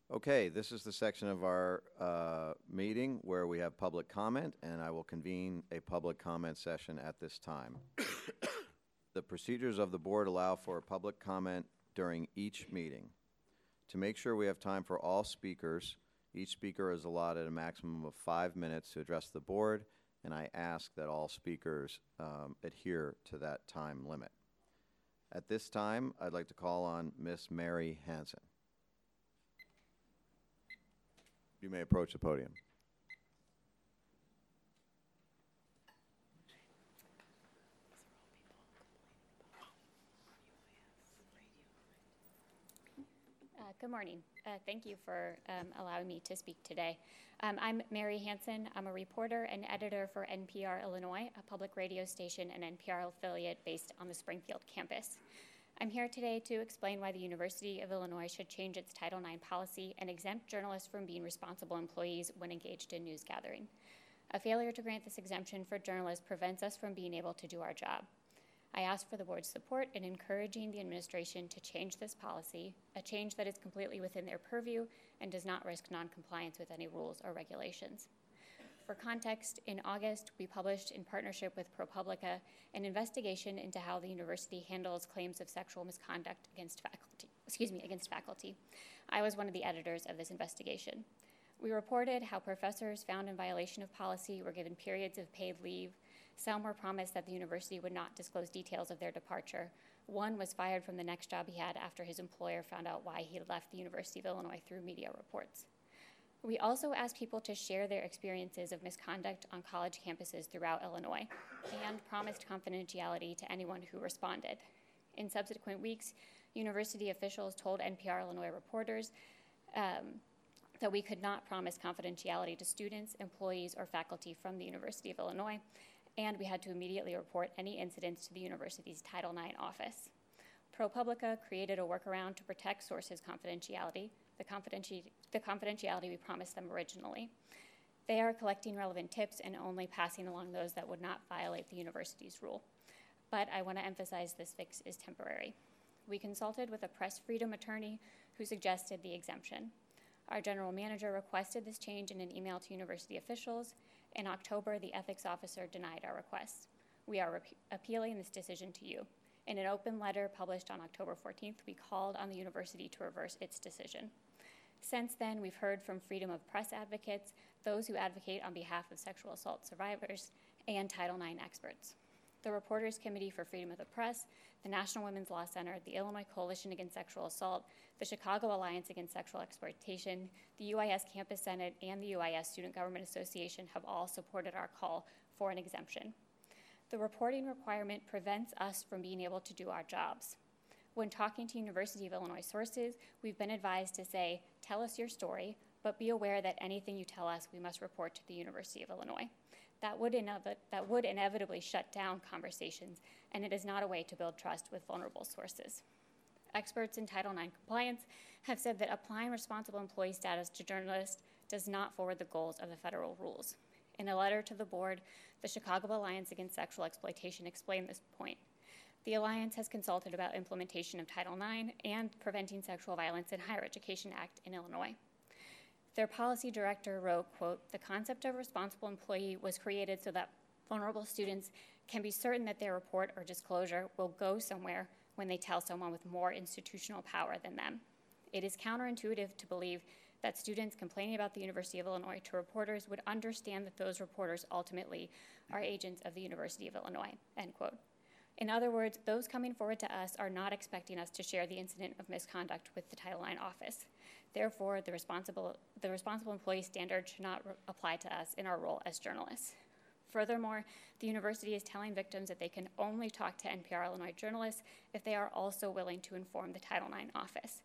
Okay, this is the section of our meeting where we have public comment, and I will convene a public comment session at this time. The procedures of the board allow for public comment during each meeting. To make sure we have time for all speakers, each speaker is allotted a maximum of 5 minutes to address the board, and I ask that all speakers adhere to that time limit. At this time, I'd like to call on Miss Mary Hansen. You may approach the podium. Good morning. Thank you for allowing me to speak today. I'm Mary Hansen. I'm a reporter and editor for NPR Illinois, a public radio station and NPR affiliate based on the Springfield campus. I'm here today to explain why the University of Illinois should change its Title IX policy and exempt journalists from being responsible employees when engaged in news gathering. A failure to grant this exemption for journalists prevents us from being able to do our job. I ask for the board's support in encouraging the administration to change this policy, a change that is completely within their purview and does not risk noncompliance with any rules or regulations. For context, in August, we published in partnership with ProPublica an investigation into how the university handles claims of sexual misconduct against faculty. I was one of the editors of this investigation. We reported how professors found in violation of policy were given periods of paid leave. Some were promised that the university would not disclose details of their departure. One was fired from the next job he had after his employer found out why he had left the University of Illinois through media reports. We also asked people to share their experiences of misconduct on college campuses throughout Illinois and promised confidentiality to anyone who responded. In subsequent weeks, university officials told NPR Illinois reporters that we could not promise confidentiality to students, employees, or faculty from the University of Illinois, and we had to immediately report any incidents to the university's Title IX office. ProPublica created a workaround to protect sources' confidentiality, the confidentiality we promised them originally. They are collecting relevant tips and only passing along those that would not violate the university's rule. But I want to emphasize this fix is temporary. We consulted with a press freedom attorney who suggested the exemption. Our general manager requested this change in an email to university officials. In October, the ethics officer denied our request. We are appealing this decision to you. In an open letter published on October 14th, we called on the university to reverse its decision. Since then, we've heard from freedom of press advocates, those who advocate on behalf of sexual assault survivors, and Title IX experts. The Reporters Committee for Freedom of the Press, the National Women's Law Center, the Illinois Coalition Against Sexual Assault, the Chicago Alliance Against Sexual Exploitation, the UIS Campus Senate, and the UIS Student Government Association have all supported our call for an exemption. The reporting requirement prevents us from being able to do our jobs. When talking to University of Illinois sources, we've been advised to say, tell us your story, but be aware that anything you tell us, we must report to the University of Illinois. That would inevitably shut down conversations, and it is not a way to build trust with vulnerable sources. Experts in Title IX compliance have said that applying responsible employee status to journalists does not forward the goals of the federal rules. In a letter to the board, the Chicago Alliance Against Sexual Exploitation explained this point. The Alliance has consulted about implementation of Title IX and Preventing Sexual Violence in Higher Education Act in Illinois. Their policy director wrote, quote, the concept of responsible employee was created so that vulnerable students can be certain that their report or disclosure will go somewhere when they tell someone with more institutional power than them. It is counterintuitive to believe that students complaining about the University of Illinois to reporters would understand that those reporters ultimately are agents of the University of Illinois, end quote. In other words, those coming forward to us are not expecting us to share the incident of misconduct with the Title IX office. Therefore, the responsible employee standard should not apply to us in our role as journalists. Furthermore, the university is telling victims that they can only talk to NPR Illinois journalists if they are also willing to inform the Title IX office.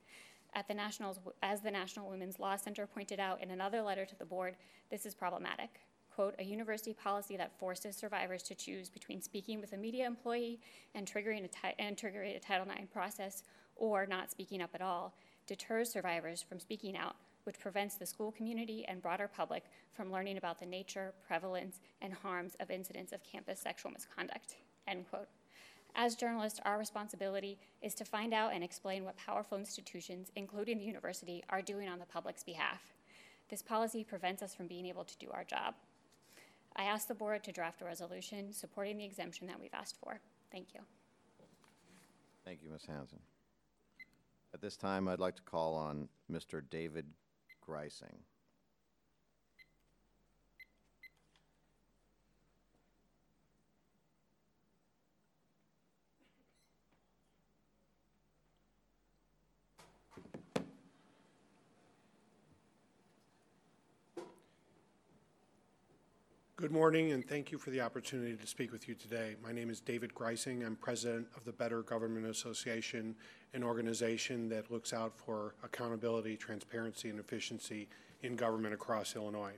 As the National Women's Law Center pointed out in another letter to the board, this is problematic. Quote, a university policy that forces survivors to choose between speaking with a media employee and triggering a Title IX process or not speaking up at all deters survivors from speaking out, which prevents the school community and broader public from learning about the nature, prevalence, and harms of incidents of campus sexual misconduct, end quote. As journalists, our responsibility is to find out and explain what powerful institutions, including the university, are doing on the public's behalf. This policy prevents us from being able to do our job. I ask the board to draft a resolution supporting the exemption that we've asked for. Thank you. Thank you, Ms. Hanson. At this time, I'd like to call on Mr. David Greising. Good morning, and thank you for the opportunity to speak with you today. My name is David Greising. I'm president of the Better Government Association, an organization that looks out for accountability, transparency, and efficiency in government across Illinois.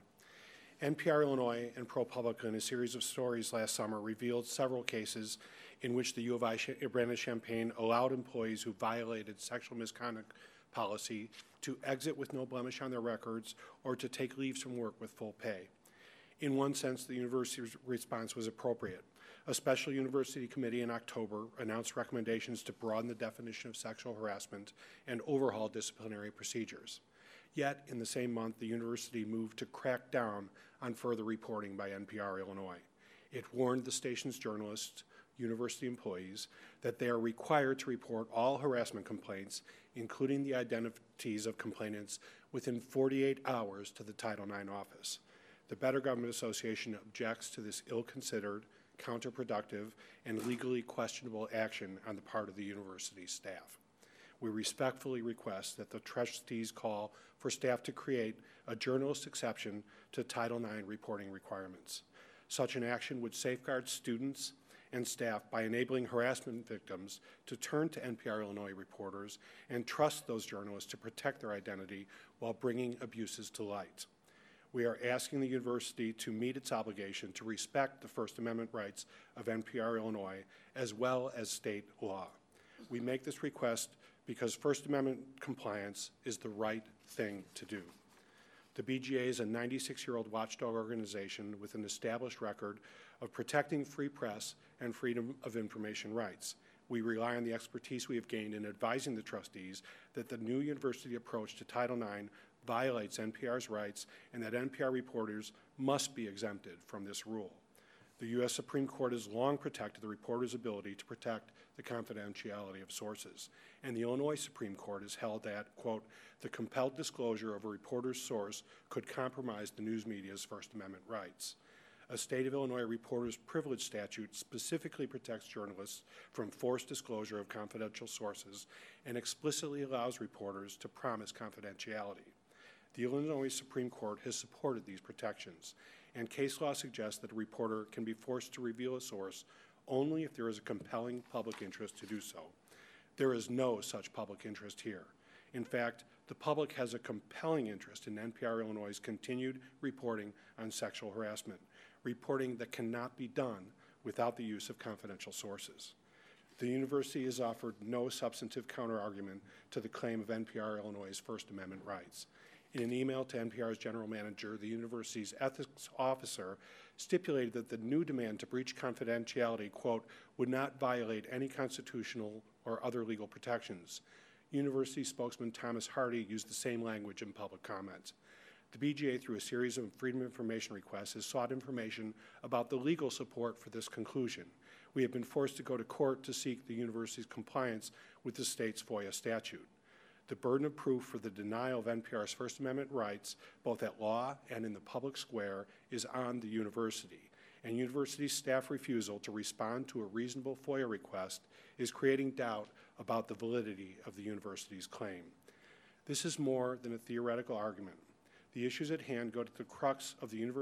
NPR Illinois and ProPublica, in a series of stories last summer, revealed several cases in which the U of I Urbana-Champaign allowed employees who violated sexual misconduct policy to exit with no blemish on their records or to take leaves from work with full pay. In one sense, the university's response was appropriate. A special university committee in October announced recommendations to broaden the definition of sexual harassment and overhaul disciplinary procedures. Yet, in the same month, the university moved to crack down on further reporting by NPR Illinois. It warned the station's journalists, university employees, that they are required to report all harassment complaints, including the identities of complainants, within 48 hours to the Title IX office. The Better Government Association objects to this ill-considered, counterproductive, and legally questionable action on the part of the university staff. We respectfully request that the trustees call for staff to create a journalist exception to Title IX reporting requirements. Such an action would safeguard students and staff by enabling harassment victims to turn to NPR Illinois reporters and trust those journalists to protect their identity while bringing abuses to light. We are asking the university to meet its obligation to respect the First Amendment rights of NPR Illinois as well as state law. We make this request because First Amendment compliance is the right thing to do. The BGA is a 96-year-old watchdog organization with an established record of protecting free press and freedom of information rights. We rely on the expertise we have gained in advising the trustees that the new university approach to Title IX violates NPR's rights and that NPR reporters must be exempted from this rule. The U.S. Supreme Court has long protected the reporter's ability to protect the confidentiality of sources, and the Illinois Supreme Court has held that, quote, the compelled disclosure of a reporter's source could compromise the news media's First Amendment rights. A state of Illinois reporter's privilege statute specifically protects journalists from forced disclosure of confidential sources and explicitly allows reporters to promise confidentiality. The Illinois Supreme Court has supported these protections, and case law suggests that a reporter can be forced to reveal a source only if there is a compelling public interest to do so. There is no such public interest here. In fact, the public has a compelling interest in NPR Illinois' continued reporting on sexual harassment, reporting that cannot be done without the use of confidential sources. The university has offered no substantive counterargument to the claim of NPR Illinois' First Amendment rights. In an email to NPR's general manager, the university's ethics officer stipulated that the new demand to breach confidentiality, quote, would not violate any constitutional or other legal protections. University spokesman Thomas Hardy used the same language in public comment. The BGA, through a series of Freedom of Information requests, has sought information about the legal support for this conclusion. We have been forced to go to court to seek the university's compliance with the state's FOIA statute. The burden of proof for the denial of NPR's First Amendment rights, both at law and in the public square, is on the university. And university staff refusal to respond to a reasonable FOIA request is creating doubt about the validity of the university's claim. This is more than a theoretical argument. The issues at hand go to the crux of the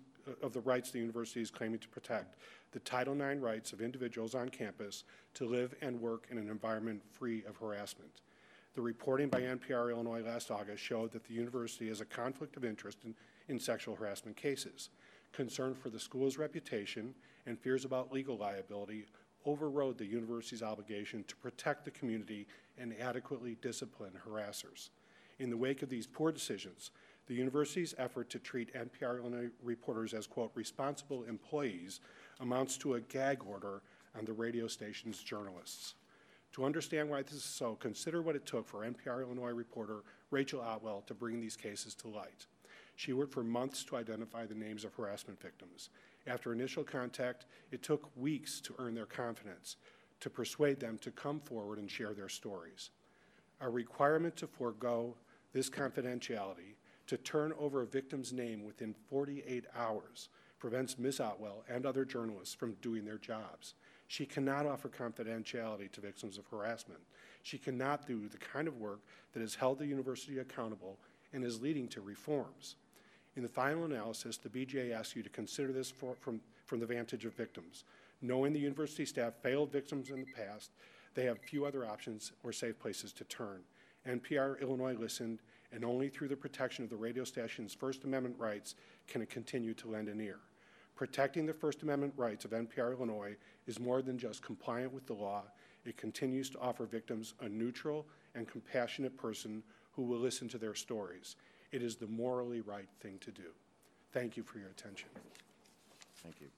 rights the university is claiming to protect, the Title IX rights of individuals on campus to live and work in an environment free of harassment. The reporting by NPR Illinois last August showed that the university has a conflict of interest in sexual harassment cases. Concern for the school's reputation and fears about legal liability overrode the university's obligation to protect the community and adequately discipline harassers. In the wake of these poor decisions, the university's effort to treat NPR Illinois reporters as, quote, responsible employees amounts to a gag order on the radio station's journalists. To understand why this is so, consider what it took for NPR Illinois reporter Rachel Otwell to bring these cases to light. She worked for months to identify the names of harassment victims. After initial contact, it took weeks to earn their confidence, to persuade them to come forward and share their stories. A requirement to forego this confidentiality, to turn over a victim's name within 48 hours, prevents Ms. Otwell and other journalists from doing their jobs. She cannot offer confidentiality to victims of harassment. She cannot do the kind of work that has held the university accountable and is leading to reforms. In the final analysis, the BJA asks you to consider this from the vantage of victims. Knowing the university staff failed victims in the past, they have few other options or safe places to turn. NPR Illinois listened, and only through the protection of the radio station's First Amendment rights can it continue to lend an ear. Protecting the First Amendment rights of NPR Illinois is more than just compliant with the law. It continues to offer victims a neutral and compassionate person who will listen to their stories. It is the morally right thing to do. Thank you for your attention. Thank you.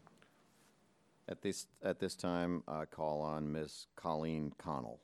At this time, I call on Ms. Colleen Connell.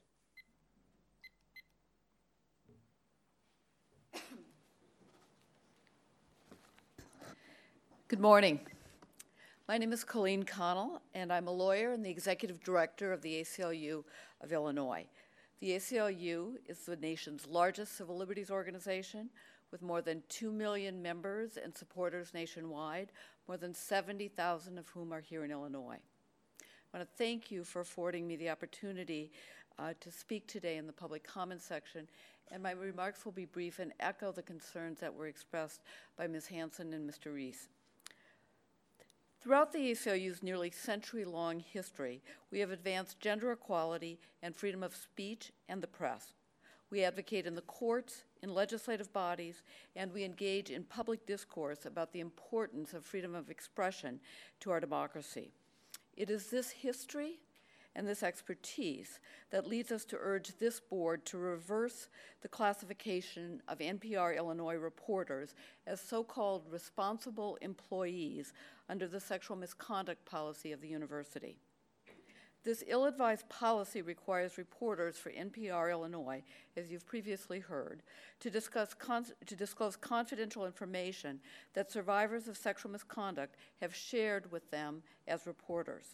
Good morning. My name is Colleen Connell, and I'm a lawyer and the executive director of the ACLU of Illinois. The ACLU is the nation's largest civil liberties organization with more than 2 million members and supporters nationwide, more than 70,000 of whom are here in Illinois. I want to thank you for affording me the opportunity to speak today in the public comment section, and my remarks will be brief and echo the concerns that were expressed by Ms. Hansen and Mr. Reese. Throughout the ACLU's nearly century-long history, we have advanced gender equality and freedom of speech and the press. We advocate in the courts, in legislative bodies, and we engage in public discourse about the importance of freedom of expression to our democracy. It is this history and this expertise that leads us to urge this board to reverse the classification of NPR Illinois reporters as so-called responsible employees under the sexual misconduct policy of the university. This ill-advised policy requires reporters for NPR Illinois, as you've previously heard, to disclose confidential information that survivors of sexual misconduct have shared with them as reporters.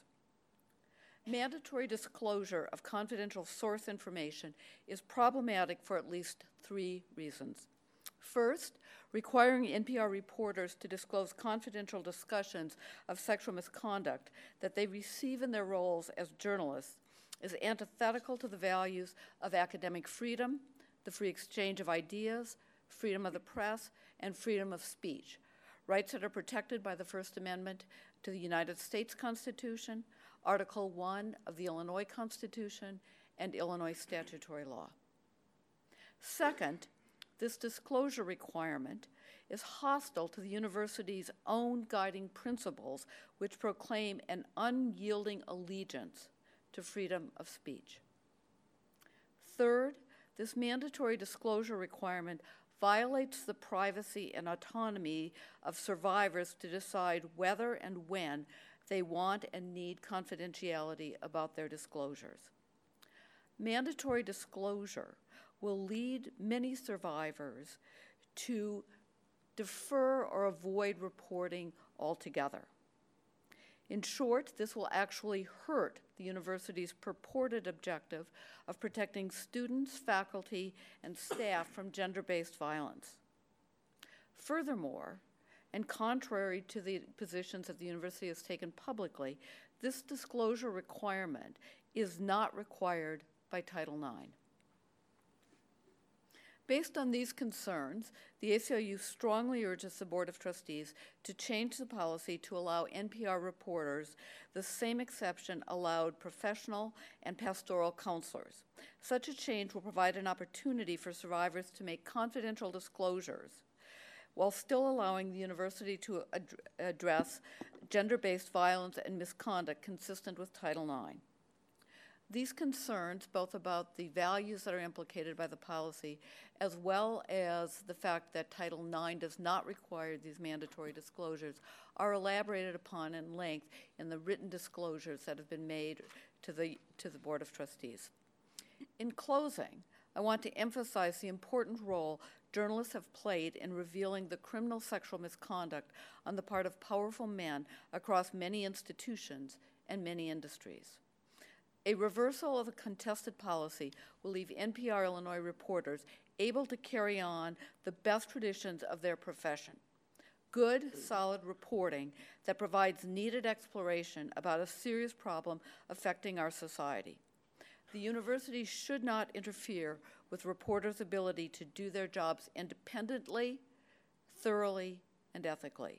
Mandatory disclosure of confidential source information is problematic for at least 3 reasons. First, requiring NPR reporters to disclose confidential discussions of sexual misconduct that they receive in their roles as journalists is antithetical to the values of academic freedom, the free exchange of ideas, freedom of the press, and freedom of speech, rights that are protected by the First Amendment to the United States Constitution, Article 1 of the Illinois Constitution, and Illinois statutory law. Second, this disclosure requirement is hostile to the university's own guiding principles, which proclaim an unyielding allegiance to freedom of speech. Third, this mandatory disclosure requirement violates the privacy and autonomy of survivors to decide whether and when they want and need confidentiality about their disclosures. Mandatory disclosure will lead many survivors to defer or avoid reporting altogether. In short, this will actually hurt the university's purported objective of protecting students, faculty, and staff from gender-based violence. Furthermore, and contrary to the positions that the university has taken publicly, this disclosure requirement is not required by Title IX. Based on these concerns, the ACLU strongly urges the Board of Trustees to change the policy to allow NPR reporters the same exception allowed professional and pastoral counselors. Such a change will provide an opportunity for survivors to make confidential disclosures while still allowing the university to address gender-based violence and misconduct consistent with Title IX. These concerns, both about the values that are implicated by the policy, as well as the fact that Title IX does not require these mandatory disclosures, are elaborated upon in length in the written disclosures that have been made to the Board of Trustees. In closing, I want to emphasize the important role journalists have played in revealing the criminal sexual misconduct on the part of powerful men across many institutions and many industries. A reversal of a contested policy will leave NPR Illinois reporters able to carry on the best traditions of their profession. Good, solid reporting that provides needed exploration about a serious problem affecting our society. The university should not interfere with reporters' ability to do their jobs independently, thoroughly, and ethically.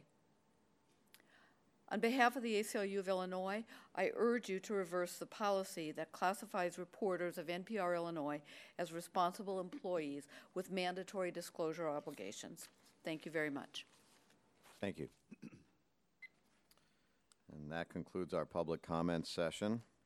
On behalf of the ACLU of Illinois, I urge you to reverse the policy that classifies reporters of NPR Illinois as responsible employees with mandatory disclosure obligations. Thank you very much. Thank you. And that concludes our public comment session.